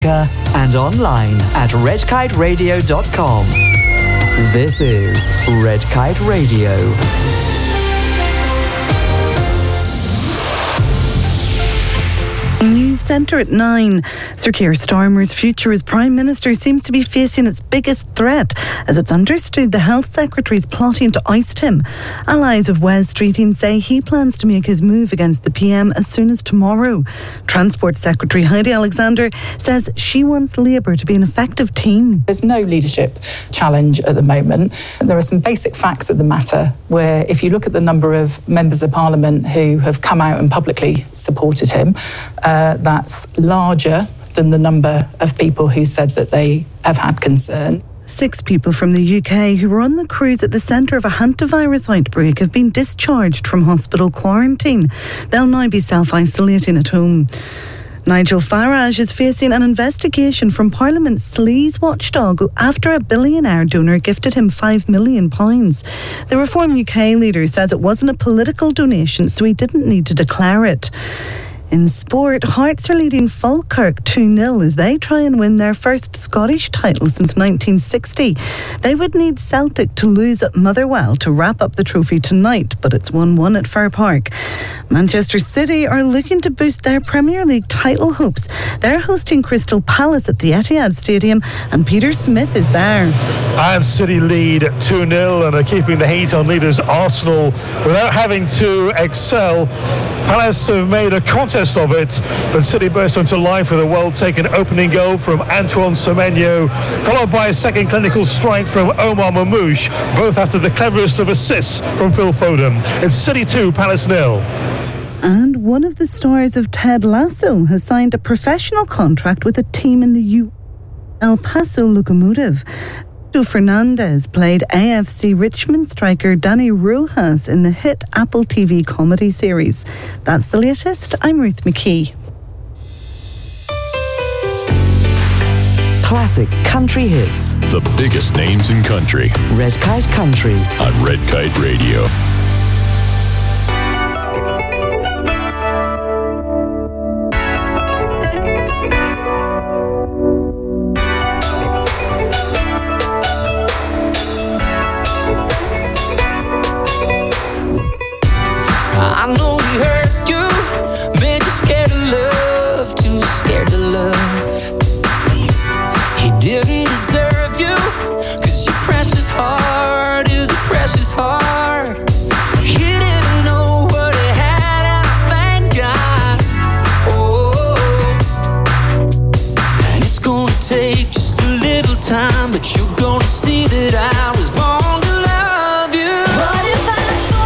and online at redkiteradio.com. This is Red Kite Radio. News Centre at 9. Sir Keir Starmer's future as Prime Minister seems to be facing its biggest threat, as it's understood the Health Secretary is plotting to oust him. Allies of Wes Streeting say he plans to make his move against the PM as soon as tomorrow. Transport Secretary Heidi Alexander says she wants Labour to be an effective team. There's no leadership challenge at the moment. There are some basic facts of the matter where if you look at the number of members of Parliament who have come out and publicly supported him, that's larger than the number of people who said that they have had concern. 6 people from the UK who were on the cruise at the centre of a hantavirus outbreak have been discharged from hospital quarantine. They'll now be self-isolating at home. Nigel Farage is facing an investigation from Parliament's sleaze watchdog after a billionaire donor gifted him £5 million. The Reform UK leader says it wasn't a political donation, so he didn't need to declare it. In sport, Hearts are leading Falkirk 2-0 as they try and win their first Scottish title since 1960. They would need Celtic to lose at Motherwell to wrap up the trophy tonight, but it's 1-1 at Fir Park. Manchester City are looking to boost their Premier League title hopes. They're hosting Crystal Palace at the Etihad Stadium, and Peter Smith is there. And City lead 2-0 and are keeping the heat on leaders Arsenal without having to excel. Palace have made a contest of it, but City burst into life with a well-taken opening goal from Antoine Semenyo, followed by a second clinical strike from Omar Mamouche, both after the cleverest of assists from Phil Foden. It's City 2, Palace 0. And one of the stars of Ted Lasso has signed a professional contract with a team in the El Paso Locomotive. Fernandez played AFC Richmond striker Danny Rojas in the hit Apple TV comedy series. That's the latest. I'm Ruth McKee. Classic country hits. The biggest names in country. Red Kite Country on Red Kite Radio. I know he hurt you, made you scared of love, too scared to love. He didn't deserve you, 'cause your precious heart is a precious heart. He didn't know what he had, and I thank God. Oh, and it's gonna take just a little time, but you're gonna see that I was born to love you. What if I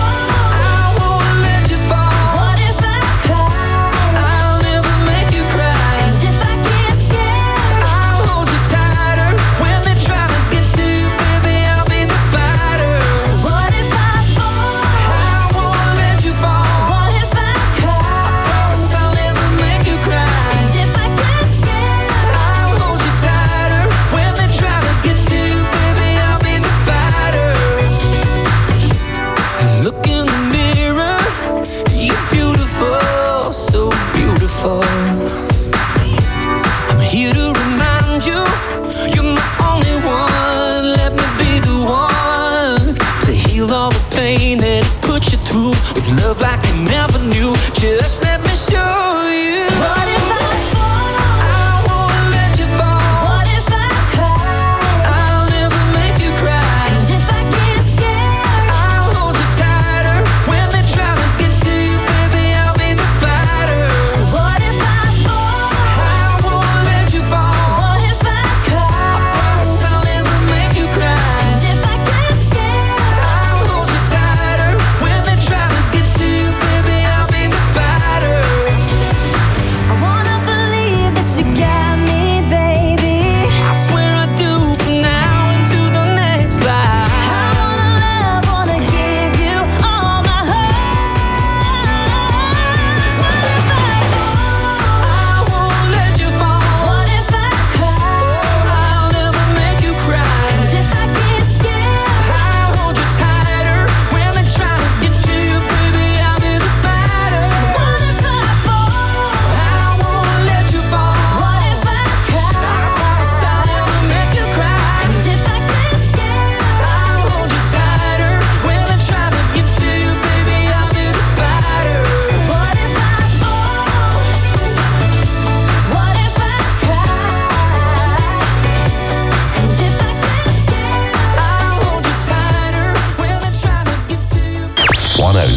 I'm here to remind you, you're my only one. Let me be the one to heal all the pain that it put you through, with love like you never knew. Just let me show you. What if I fall? I won't let you fall. What if I cry? I'll never make you cry. And if I get scared, I'll hold you tighter. When they try to get to you, baby, I'll be the fighter. What if I fall? I won't let you fall. What if I cry? I promise I'll never make you cry. And if I get scared, I'll hold you tighter. When they try to get to you, baby, I'll be the fighter.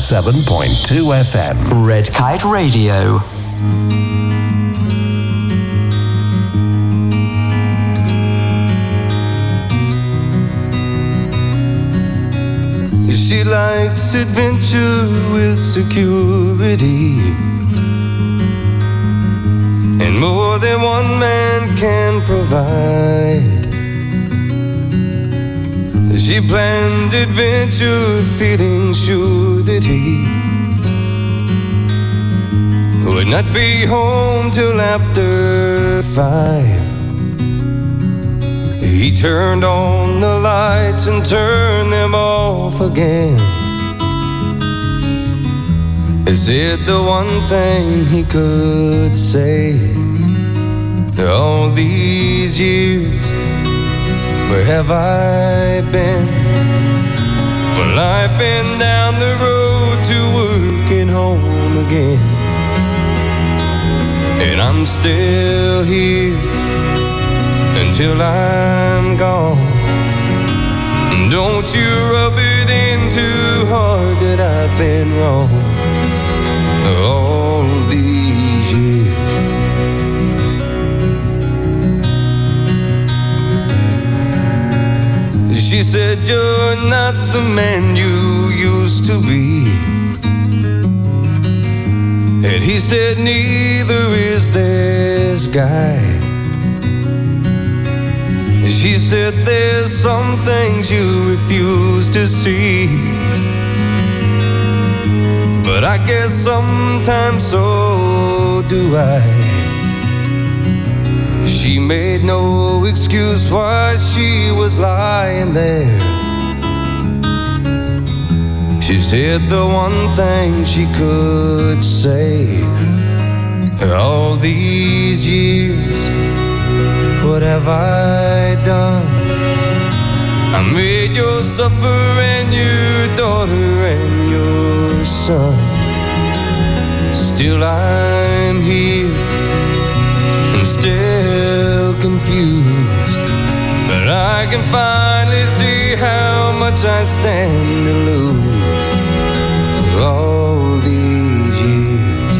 107.2 FM. Red Kite Radio. She likes adventure with security, and more than one man can provide. She planned adventure, feeling sure that he would not be home till after 5. He turned on the lights and turned them off again. Is it the one thing he could say? All these years, where have I been? Well, I've been down the road to work and home again, and I'm still here until I'm gone. Don't you rub it in too hard that I've been wrong all these years. She said, you're not the man you used to be, and he said, neither is this guy. She said, there's some things you refuse to see, but I guess sometimes so do I. She made no excuse why she was lying there. She said the one thing she could say all these years, what have I done? I made you suffer and your daughter and your son. Still I'm here and still confused, but I can finally see how much I stand to lose all these years.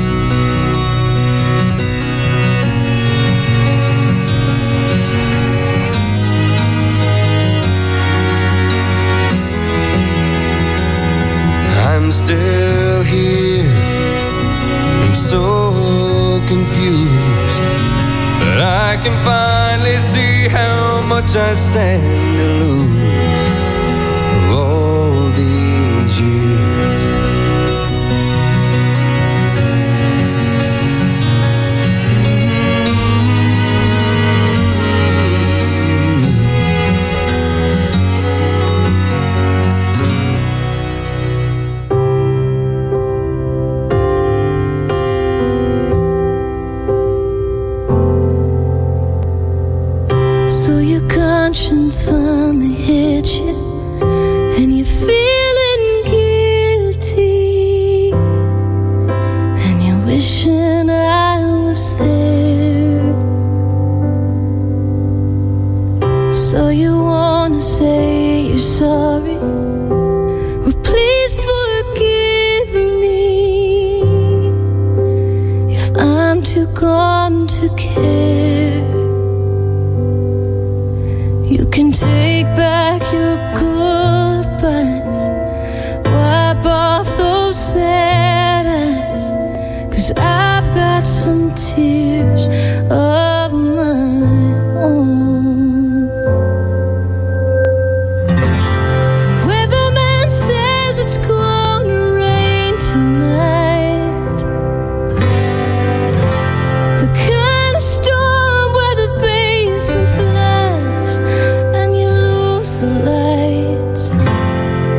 I'm still here, I'm so confused, but I can finally see how much I stand to lose all these years. Finally hit you, and you're feeling guilty, and you're wishing I was there. So you wanna say you're sorry? Well, please forgive me if I'm too gone to care. You can take back your goodbyes, wipe off those sad eyes, 'cause I've got some tears of my own. Weatherman says it's gonna rain tonight, the kind of storm where the basement floods and you lose the lights.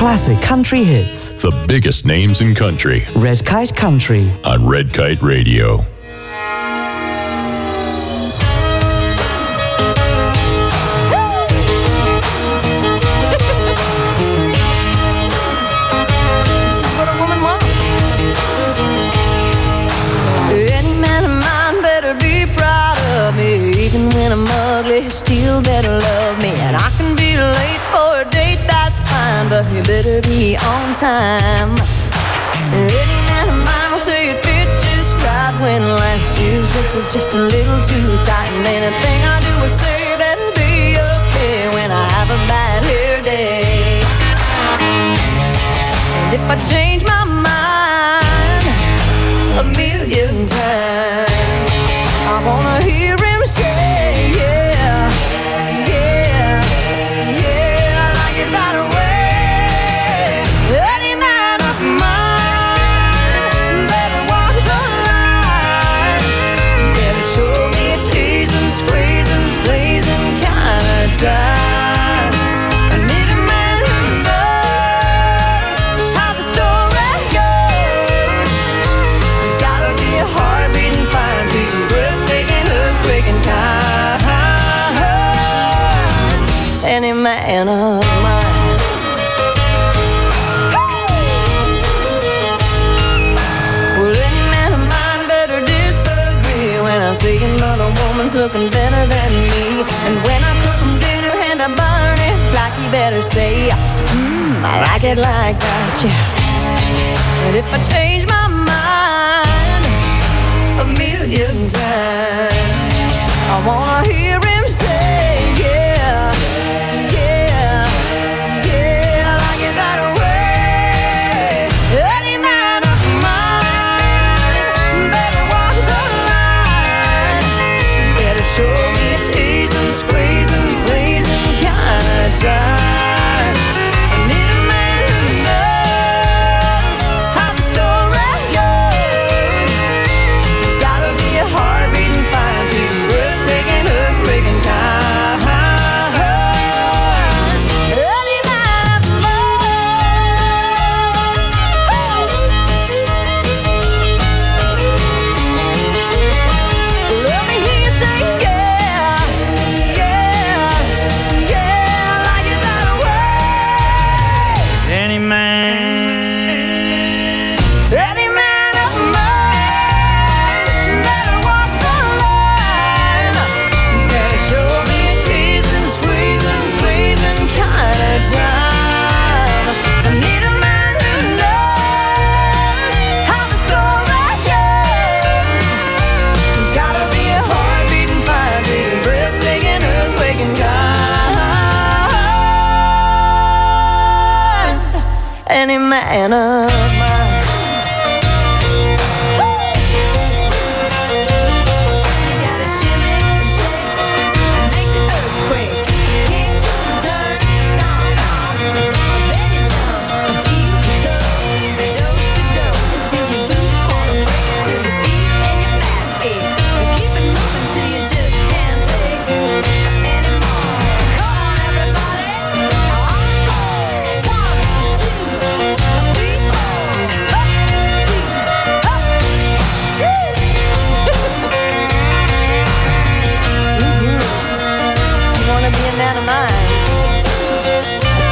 Classic country hits. The biggest names in country. Red Kite Country on Red Kite Radio. This is what a woman wants. Any man of mine better be proud of me. Even when I'm ugly, he still better love me. And I can be late for a date, that's fine, but you better be on time. Any man of mine will say it fits just right when last year's dress is just a little too tight. And anything I do or say better be okay when I have a bad hair day. And if I change my mind a million times, I wanna hear him say, yeah, yeah, yeah, I like it that way. Any man of mine better walk the line, better show me a teasing, squeezing, pleasing kind of time. I need a man who knows how the story goes. There's gotta be a heart beating fine, see the breathtaking, earthquaking kind. Any man of mine. Well, any man of mine better disagree when I see another woman's looking better than me. And when I cook him dinner and I burn it, like he better say, I like it like that, yeah. And if I change my mind a million times, I wanna hear him say, yeah, yeah, yeah, I like it that way. Any man of mine better walk the line, better show me a teasing, squeezing, pleasing kind of time. I need a man who knows how the story goes. There's gotta be a heart beating fine, see the breathtaking, earthquaking kind. Any man of mine. Let me hear you say, yeah, yeah, yeah, I like it that way. Any man of mine better walk the line, better show me a teasing, squeezing, pleasing kind of time. I need a man who knows how the story goes. There's gotta be a heart beating fine, beating, breathtaking, earthquaking kind. Any man of mine. You gotta shimmy, shake, and make the earthquake. Kick, turn, stomp, then you jump, heel to toe, dose to dose, till your boots wanna break, till your feet and your back ache. Keep it moving till you just can't take anymore. Come on, everybody. One, two, three, four. Up, two, up. You wanna be a man of mine? That's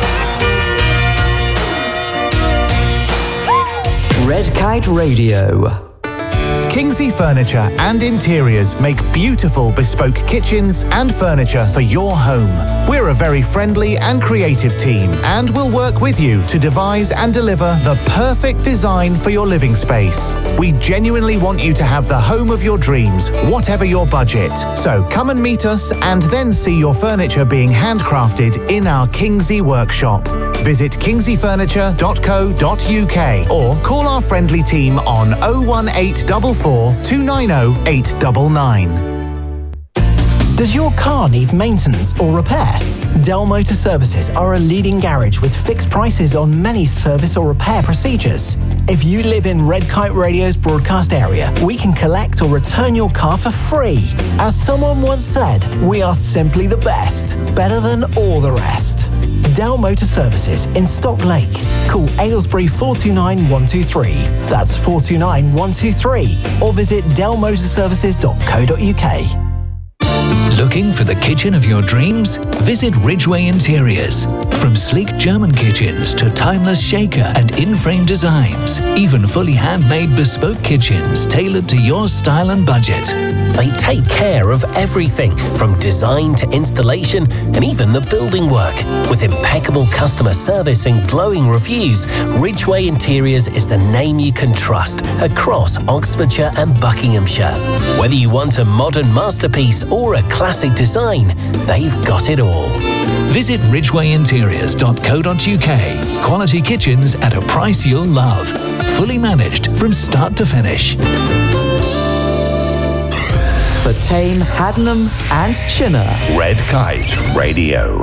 right. Red Kite Radio. Kingsley Furniture and Interiors make beautiful bespoke kitchens and furniture for your home. We're a very friendly and creative team and will work with you to devise and deliver the perfect design for your living space. We genuinely want you to have the home of your dreams, whatever your budget. So come and meet us and then see your furniture being handcrafted in our Kingsley workshop. Visit kingsleyfurniture.co.uk or call our friendly team on 01844 290 899. Does your car need maintenance or repair? Dell Motor Services are a leading garage with fixed prices on many service or repair procedures. If you live in Red Kite Radio's broadcast area, we can collect or return your car for free. As someone once said, we are simply the best, better than all the rest. Dell Motor Services in Stock Lake. Call Aylesbury 429 123. That's 429 123. Or visit dellmotorservices.co.uk. Looking for the kitchen of your dreams? Visit Ridgeway Interiors. From sleek German kitchens to timeless shaker and in-frame designs, even fully handmade bespoke kitchens tailored to your style and budget. They take care of everything from design to installation and even the building work. With impeccable customer service and glowing reviews, Ridgeway Interiors is the name you can trust across Oxfordshire and Buckinghamshire. Whether you want a modern masterpiece or a classic design, they've got it all. Visit ridgwayinteriors.co.uk. Quality kitchens at a price you'll love. Fully managed from start to finish. For Tame, Haddenham and Chinner. Red Kite Radio.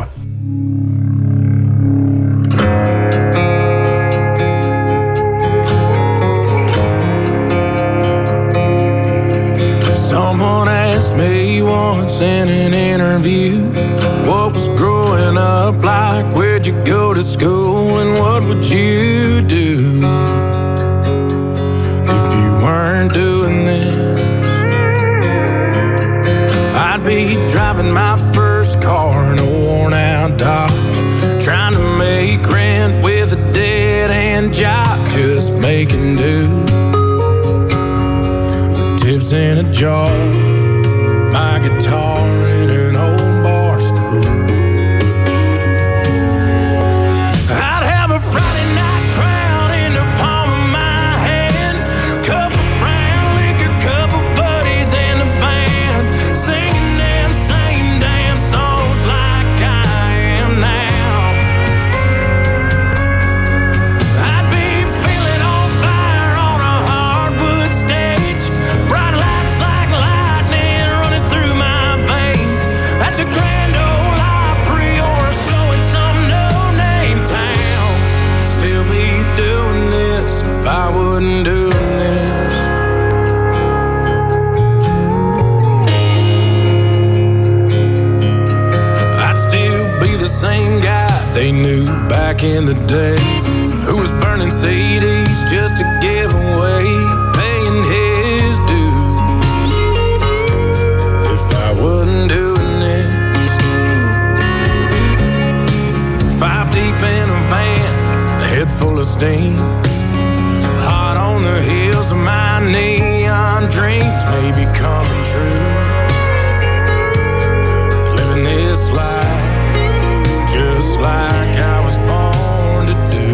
Someone asked me once in an interview, what was growing up like, where'd you go to school, and what would you do if you weren't doing this? I'd be driving my first car in a worn out Dodge, trying to make rent with a dead-end job, just making do. Tips in a jar, my guitar in an old bar stool. I'd have a Friday night crowd in the palm of my hand, couple brown liquor, couple buddies in the band, singing them same damn songs like I am now. I'd be feeling on fire on a hardwood stage, bright lights like lightning running through my veins, at the Grand Ole Opry or a show in some no-name town. Still be doing this if I wasn't doing this. I'd still be the same guy they knew back in the day, who was burning CDs just to give away, paying his dues. If I wasn't doing this, 5 deep in a van, head full of steam, hot on the heels of my neon dreams, maybe coming true. Living this life just like I was born to do.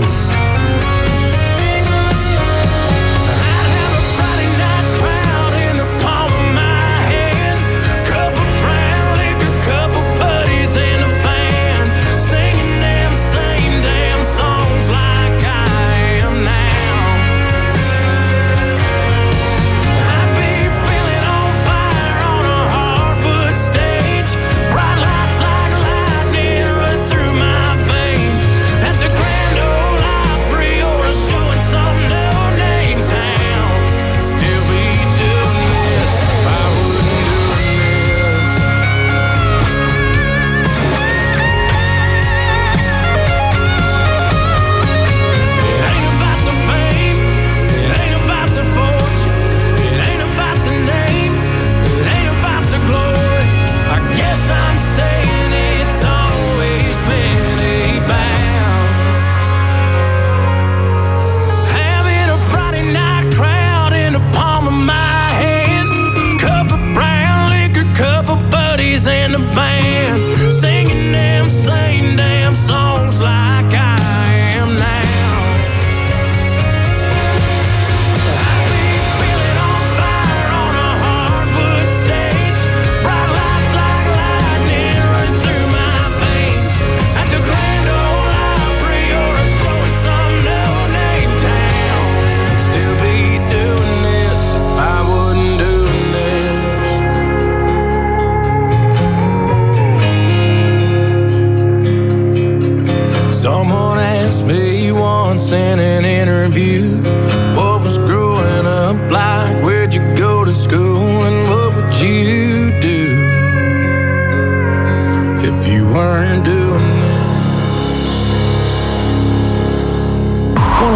I'd have a Friday night crowd in the palm of my hand, couple brown liquor, couple buddies in a band, singing them same damn songs like I am now. I'd be feeling on fire on a hardwood stage, bright lights like lightning run through my veins, at the Grand Ole Opry or a show in some no-name town. Still be doing this if I wasn't doing this. It ain't about the fame, it ain't about the fortune, it ain't about the name, it ain't about the glory. I guess I'm saying it's always been about having a Friday night crowd in the palm of my hand, cup of brown liquor, couple buddies in the band, singing them same damn songs like I am now. I'd be feeling on fire on a hardwood stage, bright lights like lightning running through my veins, at the Grand Ole Opry or a show in some no-name town. Still be doing this if I wasn't doing this. Someone asked me once in an interview, what was growing up like, where'd you go to school, and what would you do if you weren't doing this?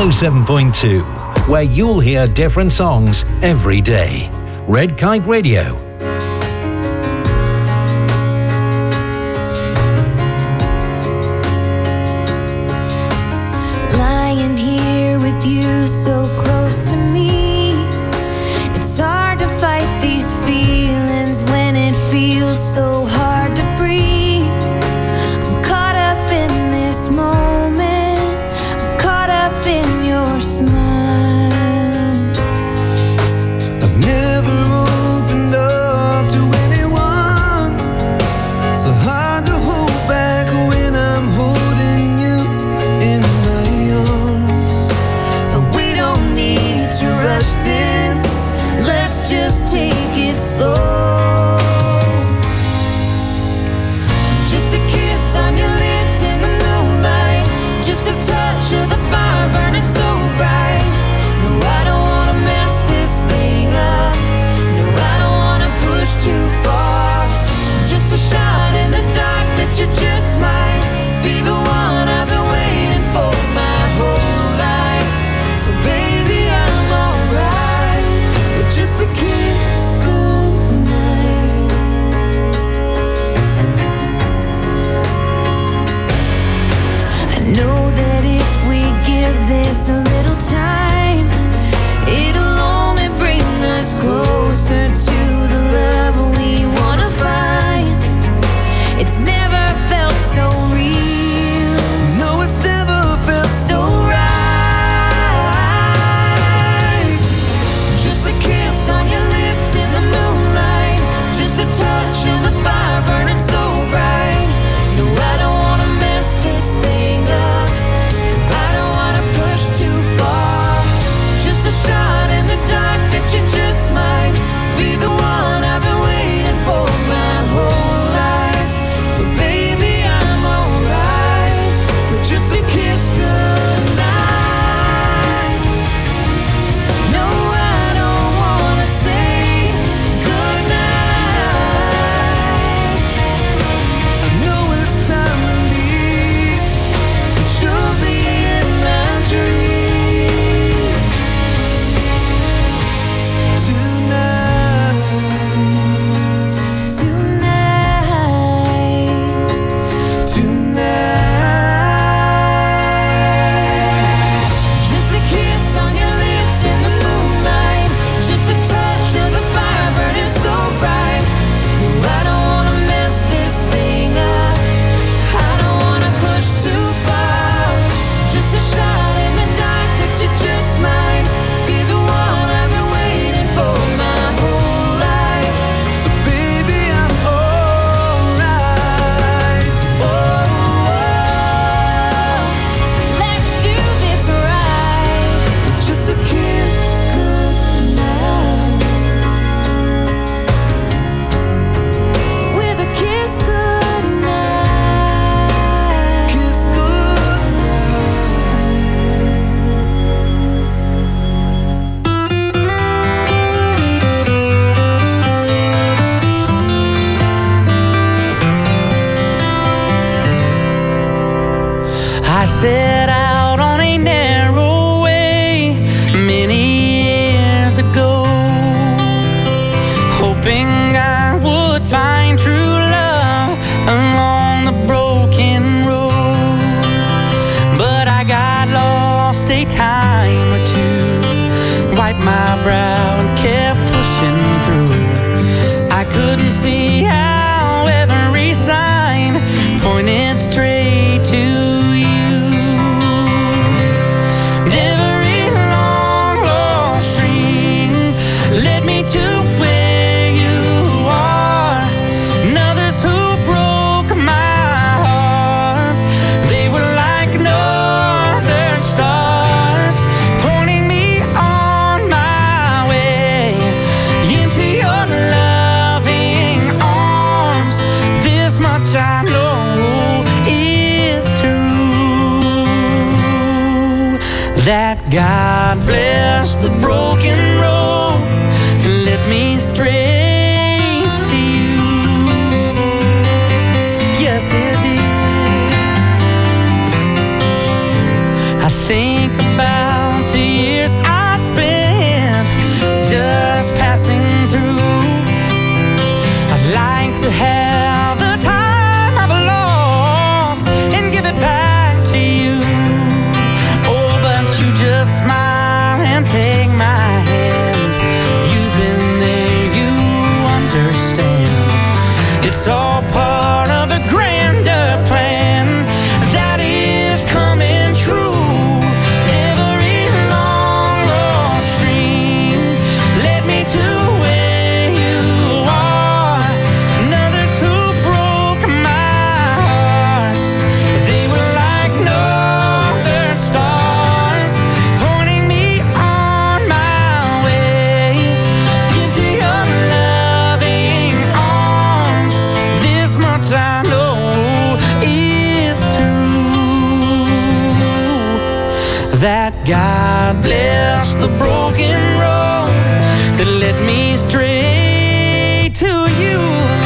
107.2, where you'll hear different songs every day. Red Kite Radio. Lying here with you so close to me, it's hard to fight these feelings when it feels so hard to breathe. I'm caught up in this moment, I'm caught up in your smile. I've never opened up to anyone, so hard to hold back when I'm holding you in my arms. But we don't need to rush this, let's just take it slow. Just a kiss on your lips in the moonlight, just a touch of the fire burning so bright. No, I don't wanna mess this thing up, no, I don't wanna push too far. Just a shot in the dark that you just might be the one I've been waiting for my whole life. So baby, I'm alright with just a kiss goodnight. I know that if we give this a little time, it'll only bring us closer to the love we wanna find. It's never felt so real. No, it's never felt So right. Just a kiss on your lips in the moonlight, just a touch of the fire burning so bright. No, I don't wanna mess this thing up, I don't wanna push too far. Just a shot in the dark that you just might be the one I've been waiting for my whole life. So baby, I'm alright with just a kiss goodnight. No, I don't wanna say goodnight. I know it's time to leave, but you'll be in my dreams tonight. Just a kiss on your lips in the moonlight, just a touch of the fire burning so bright. No, I don't wanna mess this thing up, I don't wanna push too far. Just a shot in the dark that you just might be the one I've been waiting for my whole life. So baby, I'm alright. Let's do this right. Just a kiss goodnight. With a kiss goodnight. Kiss I set out on a narrow way many years ago, hoping I would find true love along the broken road. But I got lost a time or two, wiped my brow and kept pushing through. I couldn't see how every sign pointed straight to you. Every long lost dream led me to where you are. And others who broke my heart, they were like no other stars, pointing me on my way into your loving arms. This much I know is true, that God bless the broken road and led me straight to you. Yes, it did. I think about to have the time I've lost and give it back to you. Oh, but you just smile and take my hand. You've been there, you understand. It's all part of a grander plan that is coming true. Every long lost dream led me to where you are. And others who broke my heart, they were like northern stars, pointing me on my way into your loving arms. This much I know is true, that God bless the broken road that led me straight to you.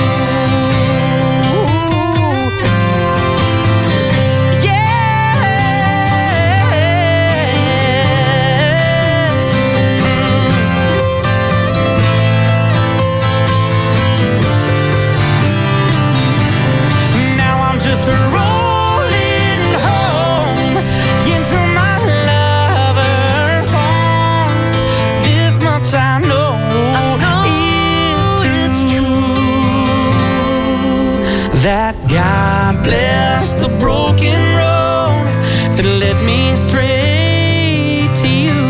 Now I'm just rolling home into my lover's arms. This much I know is true, that God bless the broken road that led me straight to you.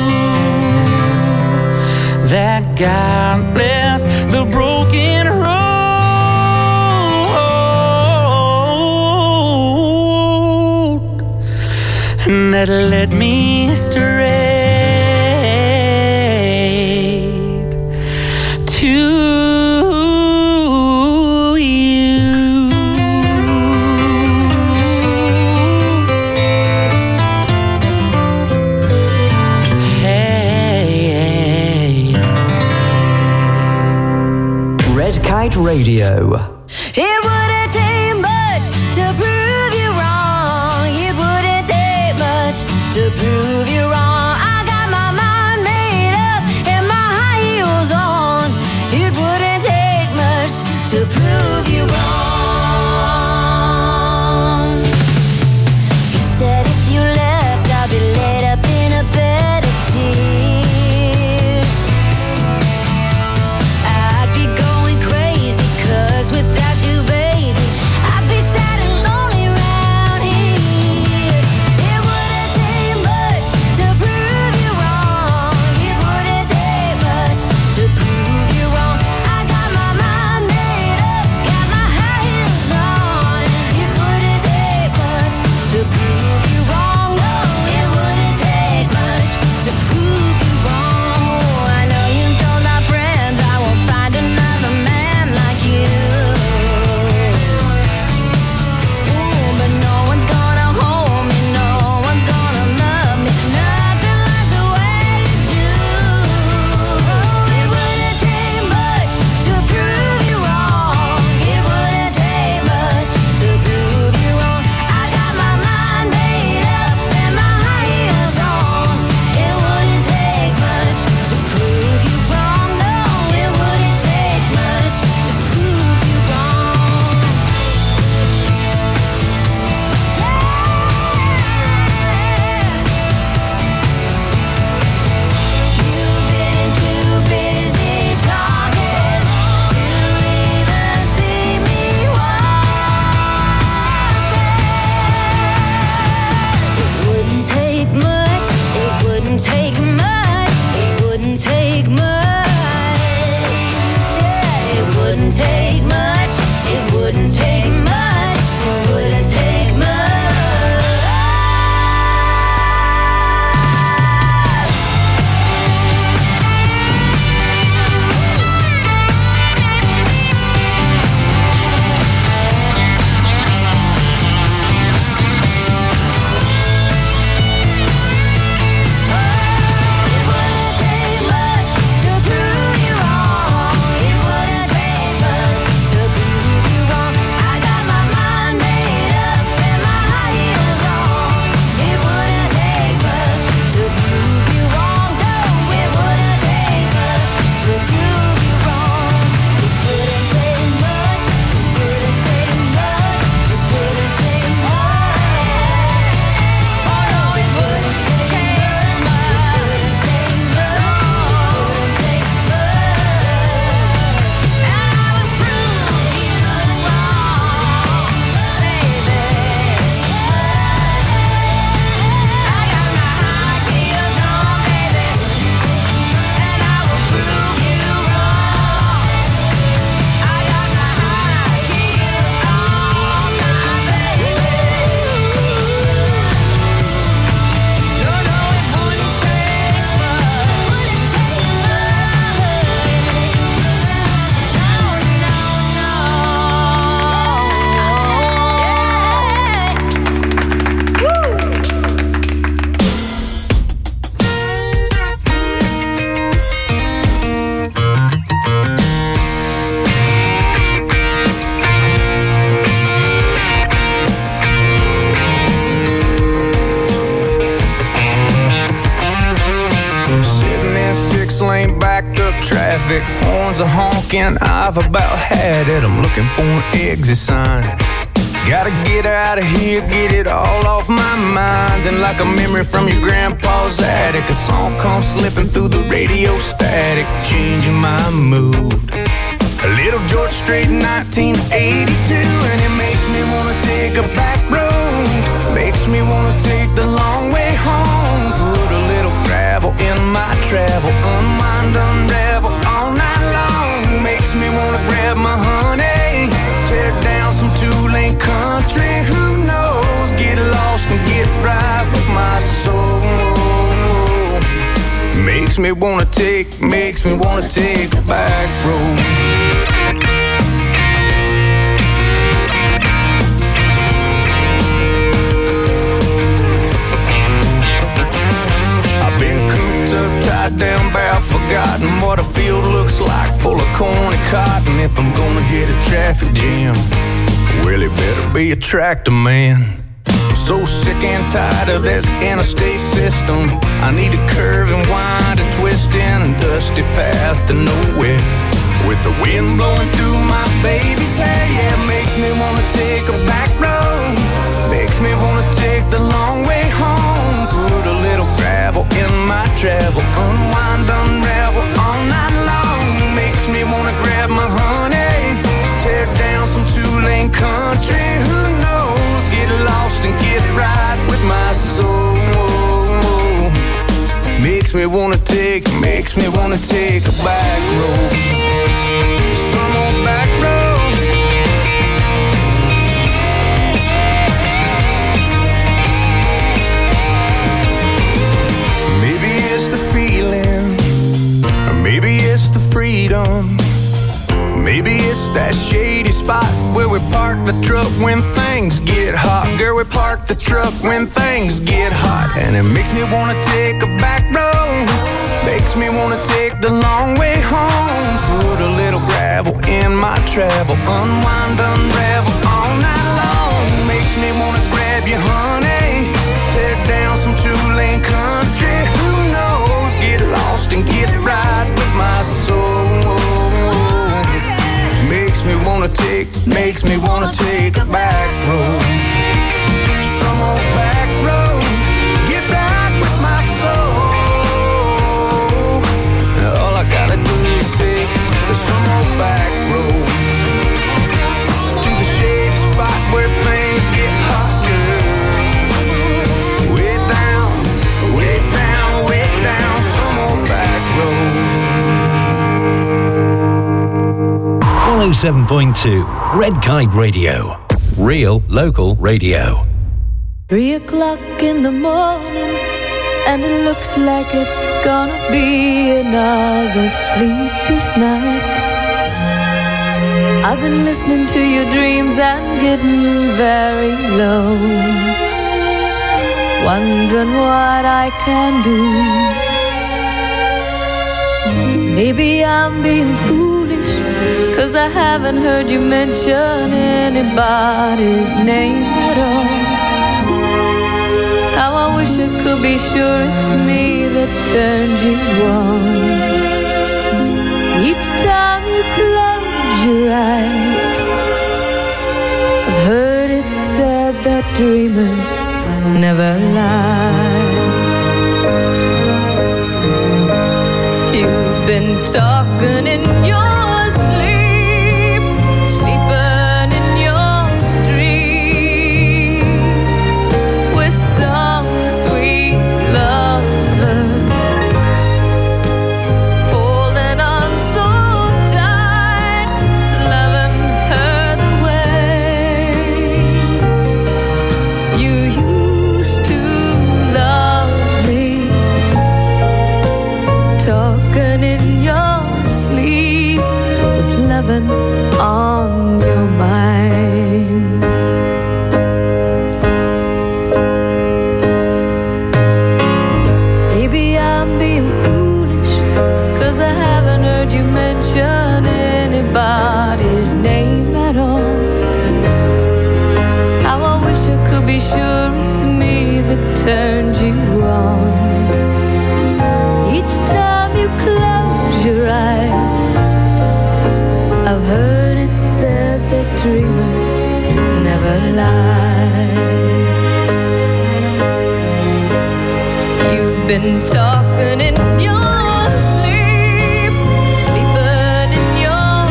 That God bless the broken road that led me straight to you. Hey. Red Kite Radio. It wouldn't take much to prove you wrong. It wouldn't take much to prove you wrong. I got my mind made up and my high heels on. It wouldn't take much to prove you wrong. You said if you left, I'd be laid up in a bed of tears. I'd be going crazy, 'cause with traffic, horns are honking. I've about had it. I'm looking for an exit sign. Gotta get out of here, get it all off my mind. And like a memory from your grandpa's attic, a song comes slipping through the radio static, changing my mood. A little George Strait, 1982, and it makes me wanna take a back road. Makes me wanna take the long way home. Put a little gravel in my travel, unwind, unravel all night long. Makes me wanna grab my honey, tear down some two-lane country. Who knows? Get lost and get right with my soul. Makes me wanna take a back road. I've been cooped up, tied down, bare, forgotten what a field looks like, full of corn and cotton. If I'm gonna hit a traffic jam, well, it better be a tractor man. I'm so sick and tired of this interstate system. I need a curve and wind and twist in a dusty path to nowhere, with the wind blowing through my baby's hair. Yeah, it makes me wanna take a back road. Makes me wanna take the long way home. Put a little gravel in my travel, unwind, unravel all night long. Makes me wanna grab my honey, tear down some two-lane country. Who knows? Get lost and get right with my soul. Makes me wanna take a back road. Some old back road. Maybe it's the feeling, or maybe it's the freedom. Maybe it's that shady spot where we park the truck when things get hot. Girl, we park the truck when things get hot. And it makes me wanna take a back road. Makes me wanna take the long way home. Put a little gravel in my travel, unwind, unravel all night long. Makes me wanna grab your honey, tear down some two-lane country. Who knows? Get lost and get right with my soul. Makes me wanna take a back road. Some old back road, get back with my soul. All I gotta do is take some old back road to the shady spot where things get hot, girl. Way down, way down, way down, some old back road. 107.2 Red Kite Radio. Real local radio. 3 o'clock in the morning, and it looks like it's gonna be another sleepless night. I've been listening to your dreams and getting very low, wondering what I can do. Maybe I'm being foolish, 'cause I haven't heard you mention anybody's name at all. How I wish I could be sure it's me that turns you on. Each time you close your eyes, I've heard it said that dreamers never lie. You've been talking in your sleep, sleeping in your dreams with some sweet lover, holding on so tight, loving her the way you used to love me. Talking in your sleep with loving on your mind. Maybe I'm being foolish, 'cause I haven't heard you mention anybody's name at all. How I wish I could be sure it's me that turns you on. Each time you close your eyes, been talking in your sleep, sleeping in your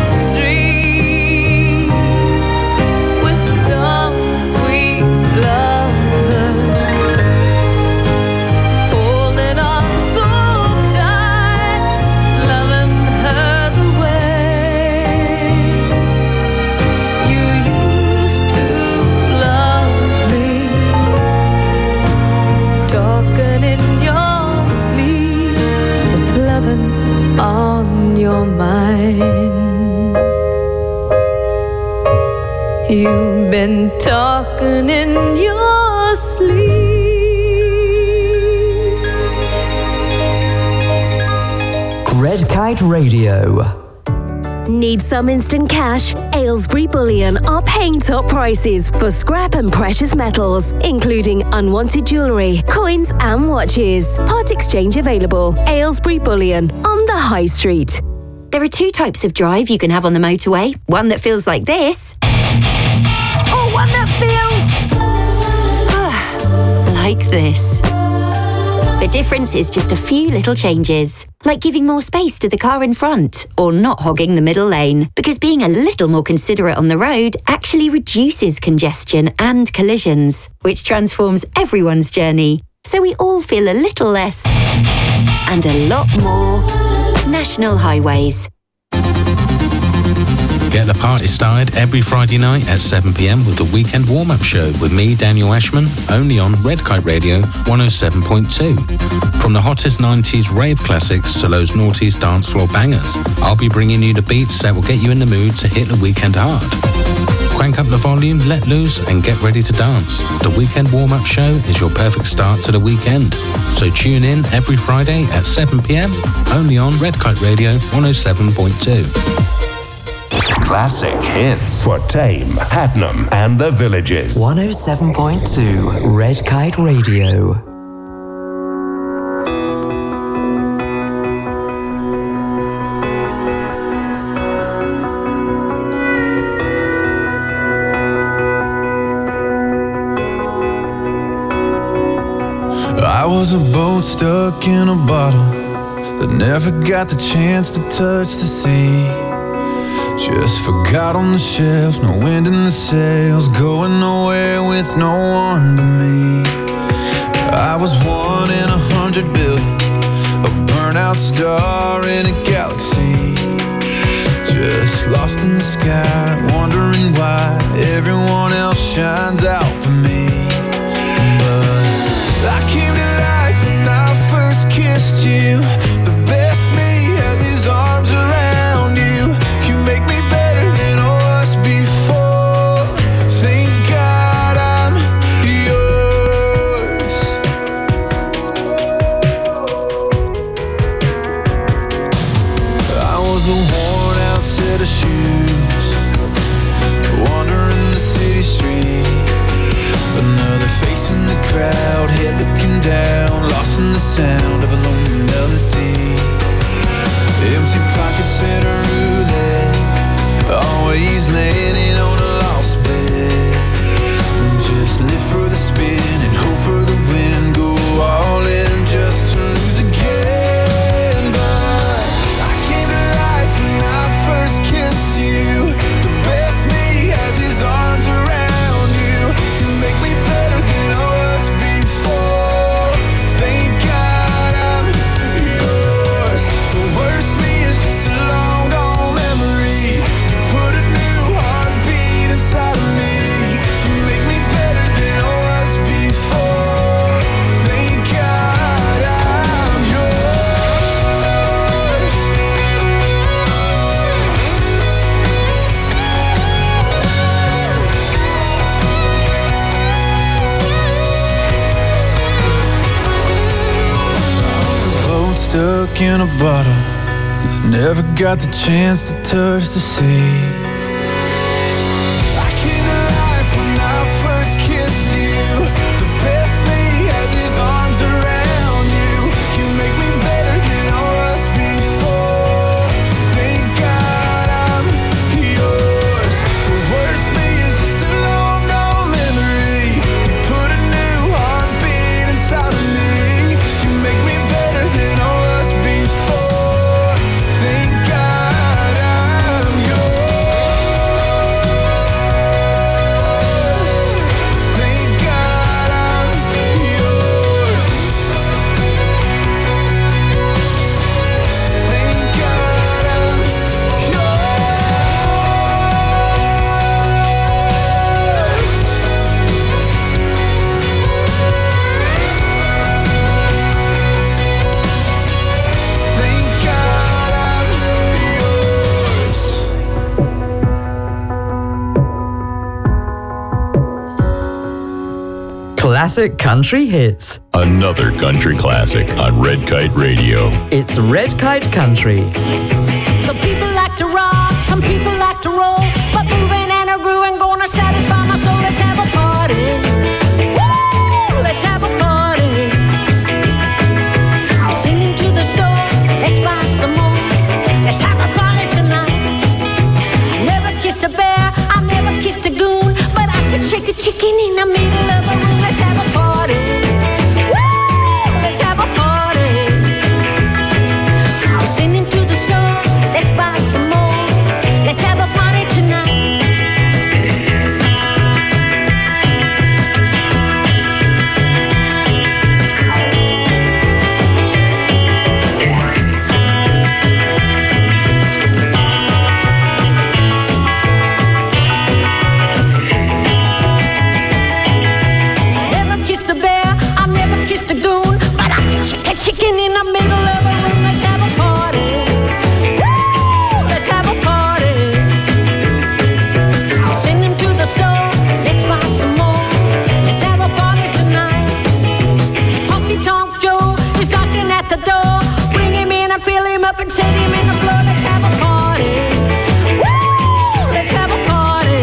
dreams with some sweet lover, holding on so tight, loving her the way you used to love me, talking in your sleep with loving on your mind. You've been talking in your sleep. Red Kite Radio. Need some instant cash? Aylesbury Bullion are paying top prices for scrap and precious metals, including unwanted jewellery, coins and watches. Part exchange available. Aylesbury Bullion on the High Street. There are two types of drive you can have on the motorway. One that feels like this. Or one that feels... like this. The difference is just a few little changes, like giving more space to the car in front or not hogging the middle lane, because being a little more considerate on the road actually reduces congestion and collisions, which transforms everyone's journey, so we all feel a little less and a lot more National Highways. Get the party started every Friday night at 7 p.m. with the Weekend Warm-Up Show with me, Daniel Ashman, only on Red Kite Radio 107.2. From the hottest 90s rave classics to those noughties dance floor bangers, I'll be bringing you the beats that will get you in the mood to hit the weekend hard. Crank up the volume, let loose, and get ready to dance. The Weekend Warm-Up Show is your perfect start to the weekend. So tune in every Friday at 7 p.m. only on Red Kite Radio 107.2. Classic hits for Tame, Hadnam, and the Villages. 107.2 Red Kite Radio. I was a boat stuck in a bottle that never got the chance to touch the sea. Just forgot on the shelf, no wind in the sails, going nowhere with no one but me. I was 1 in 100 billion, a burnout star in a galaxy. Just lost in the sky, wondering why everyone else shines out for me. But I came to life when I first kissed you. The best me has his arms around you. You make me better than I was before. Thank God I'm yours. I was a worn out set of shoes, wandering the city street. Another face in the crowd, head looking down, lost in the sound of a lonely melody. Empty pockets and a roulette, always landing on a lost bet. Just live for the spin and hope for the win. Go all in just to lose again. But I came to life when I first kissed you. The best me has his arms around you. You make me better than I was before. Thank God I'm yours. The worst me is just a long gone memory. You put a new heartbeat inside of me. You make me better than I was before. Thank God I'm yours. The boat stuck in a bottle that never got the chance to touch the sea. I came to life when I first kissed you. The best me has his arms around you. You make me better than I was before. Thank God I'm yours. The worst me is just a long gone memory. You put a new heartbeat inside of me. You make me Classic country hits. Another country classic on Red Kite Radio. It's Red Kite Country. Some people like to rock, some people like to roll, but moving and a grooving gonna satisfy my soul. Let's have a party. Woo! Let's have a party. I'm singing to the store. Let's buy some more. Let's have a party tonight. I never kissed a bear, I never kissed a goon, but I could shake a chicken in the middle of a room. Let's have a party. Woo! Let's have a party. I'm singing to the store. Let's buy some more. Let's have a party tonight. Never kissed a bear, I've never kissed a goon, but I can shake a chicken in the middle of a room. Let's have a party. Woo! Let's have a party. I'll send him to the store. Let's buy some more. Let's have a party tonight. Honky Tonk Joe is knocking at the door. Bring him in and fill him up and set him in the floor. Let's have a party. Woo! Let's have a party.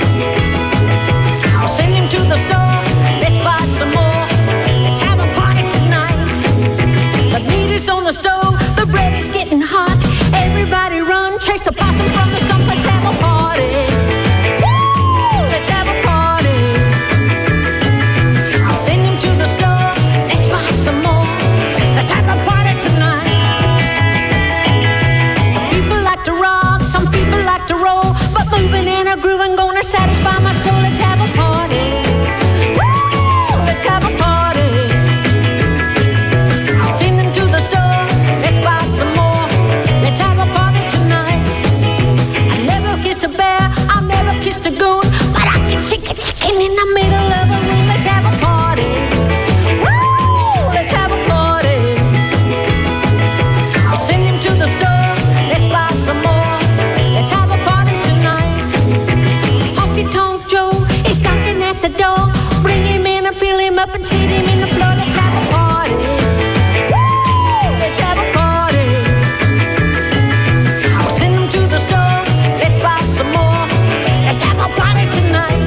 I'll send him to the store. Let's buy some more. Let's have a party tonight. The meat is on the stove. The bread is getting hot. Everybody run, chase the possum from the stump. Let's have a party. Woo! Let's have a party. I'll send him to the store. Let's buy some more. Let's have a party tonight. Some people like to rock, some people like to roll, but moving and a grooving gonna satisfy my soul. Let's have a party. Woo! Let's have a party. Send them to the store. Let's buy some more. Let's have a party tonight. I never kissed a bear, I've never kissed a goon, but I can shake a chicken in the middle of a room. Let's have a party. Woo! Let's have a party. I'll send him to the store. Let's buy some more. Let's have a party tonight. Honky Tonk Joe is knocking at the door. Bring him in and fill him up and sit him in the floor. Let's have a party. Woo! Let's have a party. I'll send him to the store. Let's buy some more. Let's have a party tonight.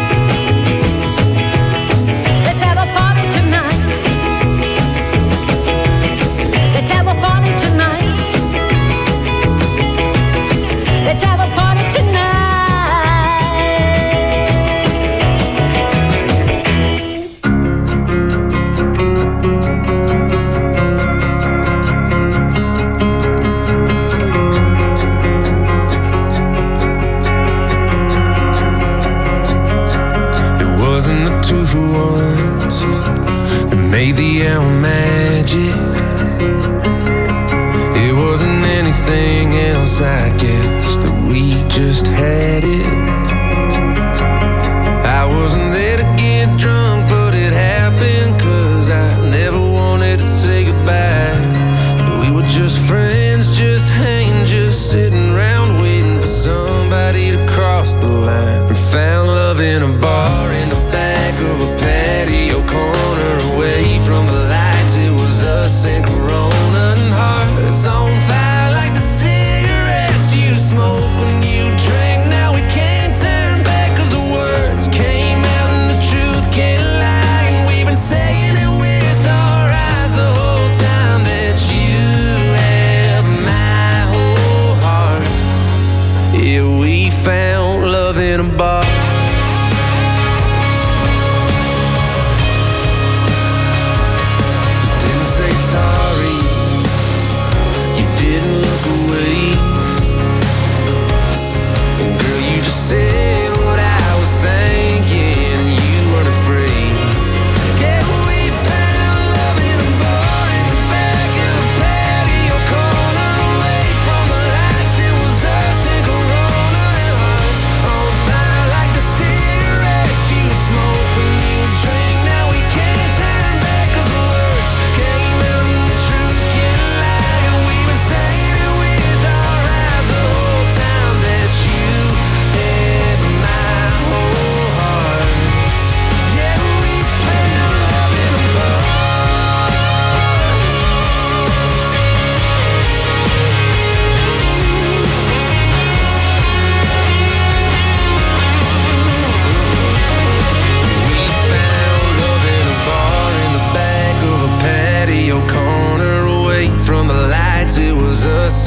Let's have a party tonight. Let's have a party tonight. Let's have a party tonight. It wasn't the 2 for 1s that made the hour magic. It wasn't anything else, I guess, that we just had it. I wasn't there to get drunk, but it happened, 'cause I never wanted to say goodbye. We were just friends, just hanging, just sitting around waiting for somebody to cross the line. We found love in a bar in the back of a patio corner, away from the lights. It was us and Corona, and hearts on fire like the cigarettes you smoke when you drink. Now we can't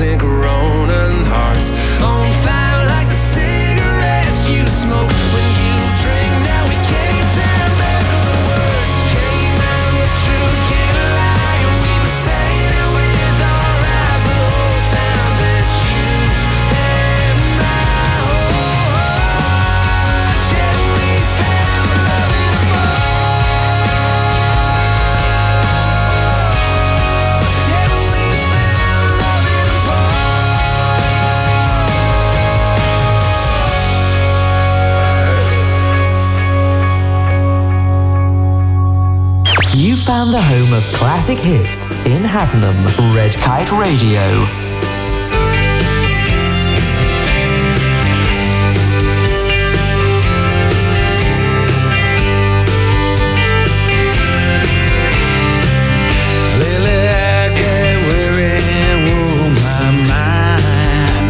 dancing Corona and hearts on fire like the cigarettes you smoke when you drink. Now we can't turn back 'cause the words came out, the truth can't lie, and we were saying it with our eyes the whole time that you had my whole heart. Yeah, we found love in a bar. You found the home of classic hits in Haddenham. Red Kite Radio. Lately I get weary and wore my mind.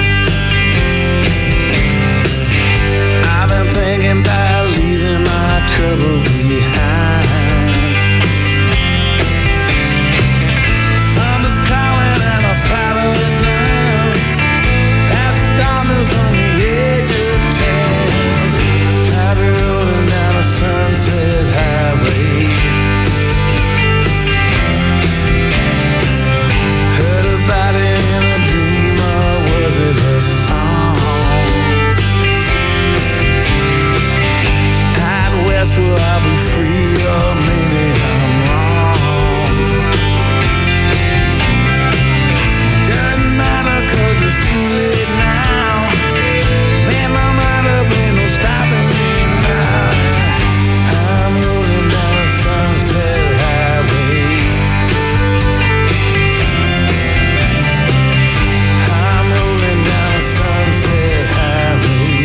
I've been thinking about leaving my trouble behind. Summer's calling and I follow it now. Past the dawners on the edge of town. I've been rolling down a sunset highway. Heard about it in a dream, or was it a song? Out west where I'll be free, or maybe I'm wrong. Doesn't matter 'cause it's too late now. Made my mind up, ain't no stopping me now. I'm rolling down a sunset highway. I'm rolling down a sunset highway.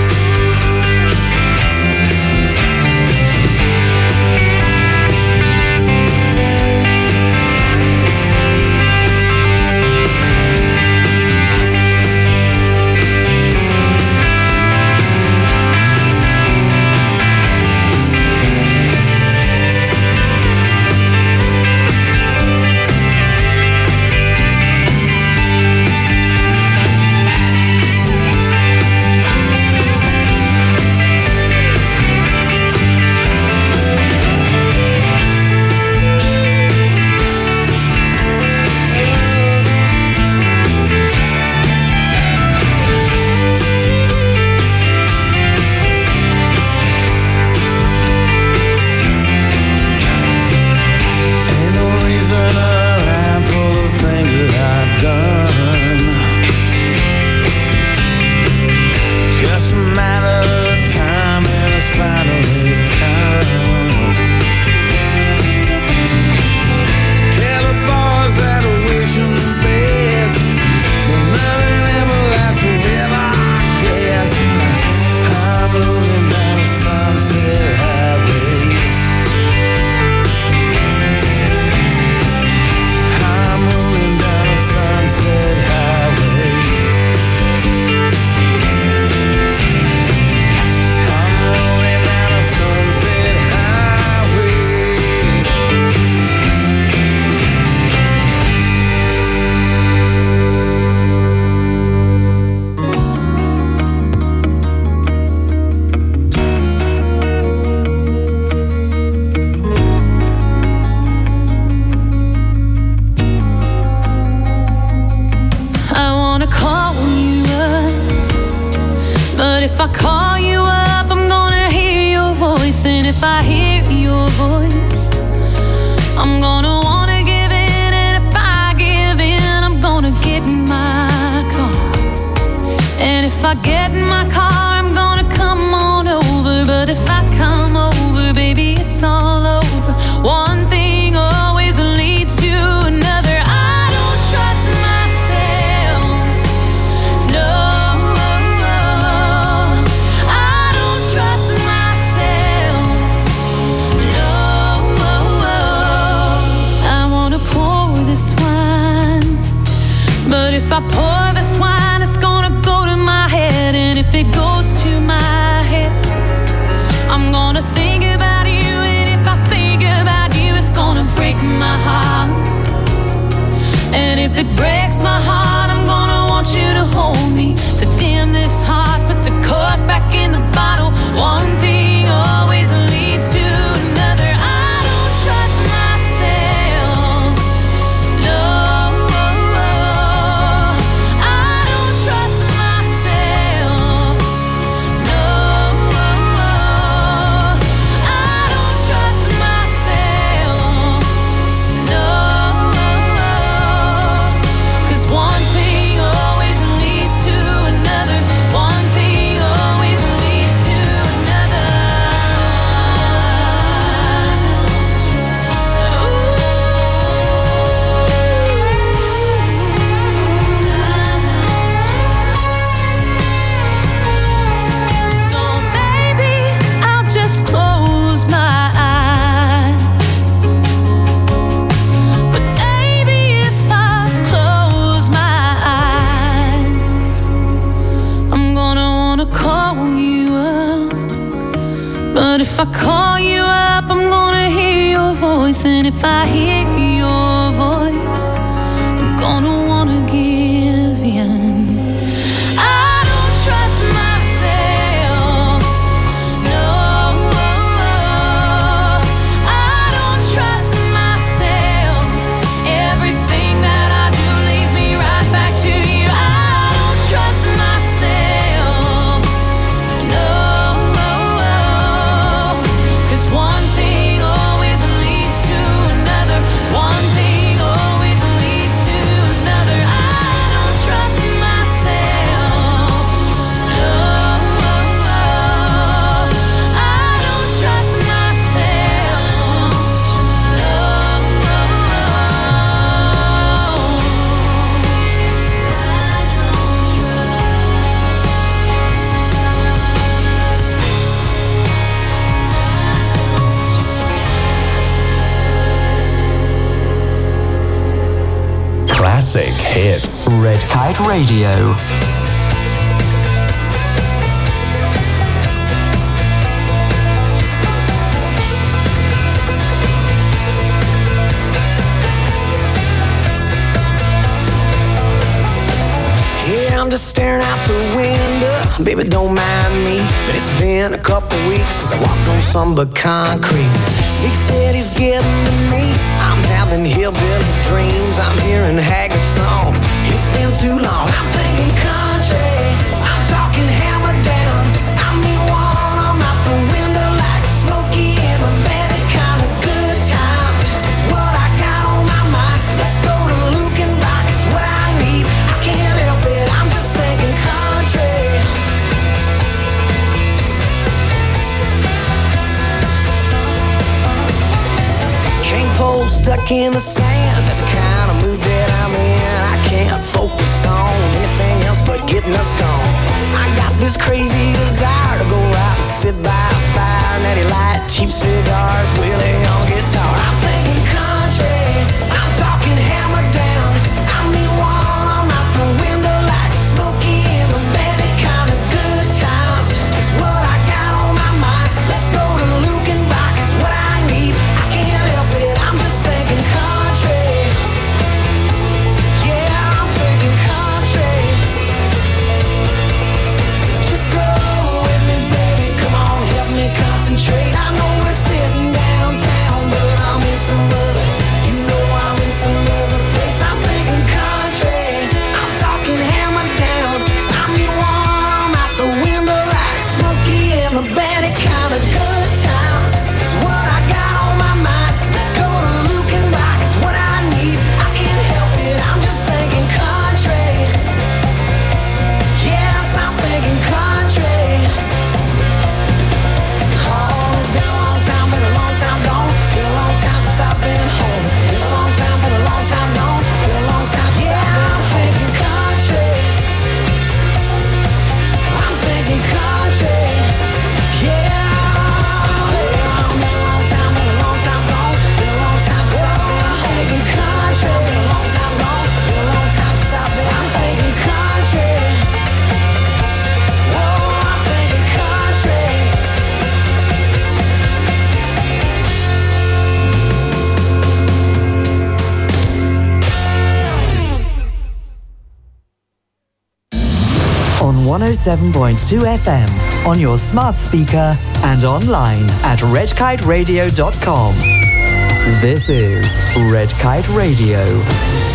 Ain't no reason around for the things that I've done. Just a matter of time and it's finally come. Tell the boys that I wish them the best, but nothing ever lasts forever, I guess. I'm rolling down a sunset highway. I'm rolling down a sunset highway. I'm rolling down a sunset highway. I wanna call you up, but if I call you up, I'm gonna hear your voice, and if I hear your voice, I'm gonna wanna give in, and if I give in, I'm gonna get in my car, and if I get in my car, I'm gonna come on over, but if I come over, baby, it's all over. One thing always leads to another. I don't trust myself. No, I don't trust myself. No, I wanna pour this wine, but if I pour this wine, it's gonna go to my head, and if it goes to my head, I'm gonna think about you, and if I think about you, it's gonna break my heart, and if it breaks my heart, I'm gonna choice, and if I hear your voice, I'm gonna wanna give in. I don't trust myself, no. I don't trust myself. Everything that I do leads me right back to you. I don't trust myself, no. 'Cause one thing always leads to another. One thing always leads to another. I don't trust myself, no. I don't trust myself, Classic hits. Red Kite Radio. Yeah, I'm just staring out the window. Baby, don't mind me, but it's been a couple weeks since I walked on some but concrete. This big city's getting to me. I'm having hillbilly dreams. I'm hearing haggard songs. It's been too long. I'm thinking country. I'm talking hammer down. I mean one arm out the window like Smokey and a bandit. Kind of good times. It's what I got on my mind. Let's go to Lukenbach. It's what I need. I can't help it. I'm just thinking country. Cane poles stuck in the sand. That's the kind of mood that I'm in. I can't focus on anything else but getting us gone. I got this crazy desire to go out and sit by a fire. Natty light, cheap cigars, Willie on guitar. I'm thinking country. I'm talking hammer down. I mean one arm out the window like Smokey and the bandit. Kind of good times. It's what I got on my mind. Let's go to Lukenbach. It's what I need. I can't help it. I'm just thinking country. Yeah, I'm thinking country. So just go with me, baby. Come on, help me concentrate. I know we're sitting downtown, but I'm in some other. You know I'm in some other place. I'm thinking country. I'm talking hammer down. I mean one arm out the window like Smokey and the bandit. Kind of good times. It's what I got on my mind. Let's go to Lukenbach. It's what I need. I can't help it. I'm just thinking country. Yes, I'm thinking country. Oh, it's been a long time gone. Been a long time since I've been home. Been a long time gone. Been a long time since I've been I'm thinking country. I'm thinking country. Yeah. Been a long time gone. Been a long time since I've been home. Thinking country. Been a long time gone. Been a long time since I've been. I'm thinking country. Whoa, I'm thinking country. On 107.2 FM, on your smart speaker, and online at redkiteradio.com. This is Red Kite Radio.